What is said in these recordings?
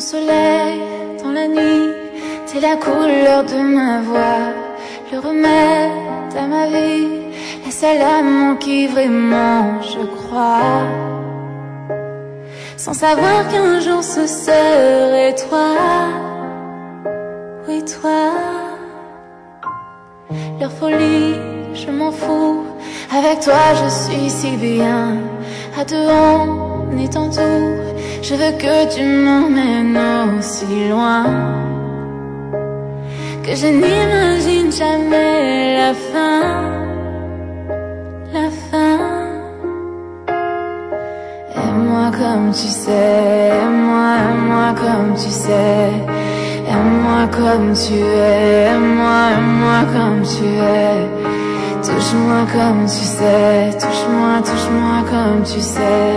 soleil dans la nuit, t'es la couleur de ma voix, le remède à ma vie, la seule amant qui vraiment je crois. Sans savoir qu'un jour ce serait toi, oui toi. Leur folie, je m'en fous, avec toi je suis si bien. À deux on est en tout, je veux que tu m'emmènes aussi loin, que je n'imagine jamais la fin, la fin. Aime-moi comme tu sais, aime-moi comme tu sais, aime-moi comme tu es, aime-moi comme tu es. Touche-moi comme tu sais, touche-moi comme tu sais.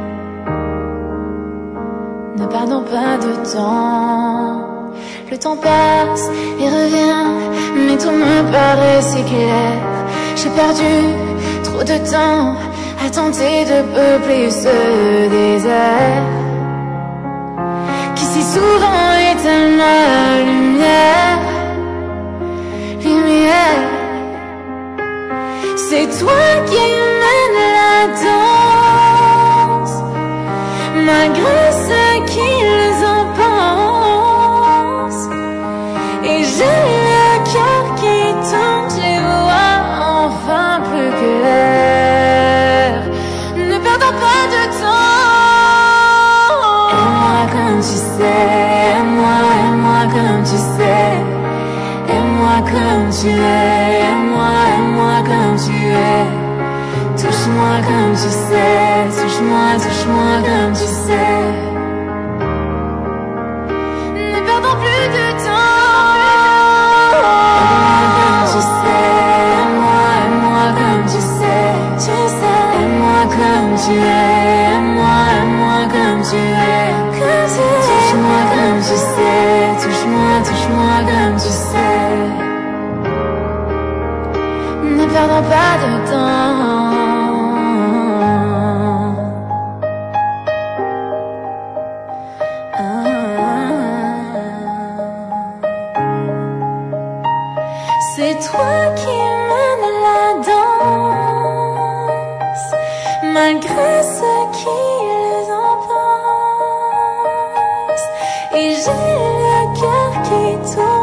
Ne perdons pas de temps, le temps passe et revient, mais tout me paraît si clair. J'ai perdu trop de temps à tenter de peupler ce désert qui si souvent éteint ma lumière, lumière. C'est toi qui mènes la danse, malgré ce qu'ils en pensent. Et j'ai le cœur qui tombe, je les vois enfin plus clair. Ne perdons pas de temps. Aime-moi comme tu sais, aime-moi comme tu sais, aime-moi comme tu es, aime-moi comme tu es. Touche-moi comme tu sais, touche-moi comme tu sais. Ne perdons plus de temps. Aime-moi comme tu sais, aime-moi comme tu sais, aime-moi comme tu es, aime-moi comme tu es. Touche-moi comme tu sais, touche-moi comme tu sais. Ne perdons pas de temps. C'est toi qui mènes la danse, malgré ce qu'ils en pensent. Et j'ai le cœur qui tourne.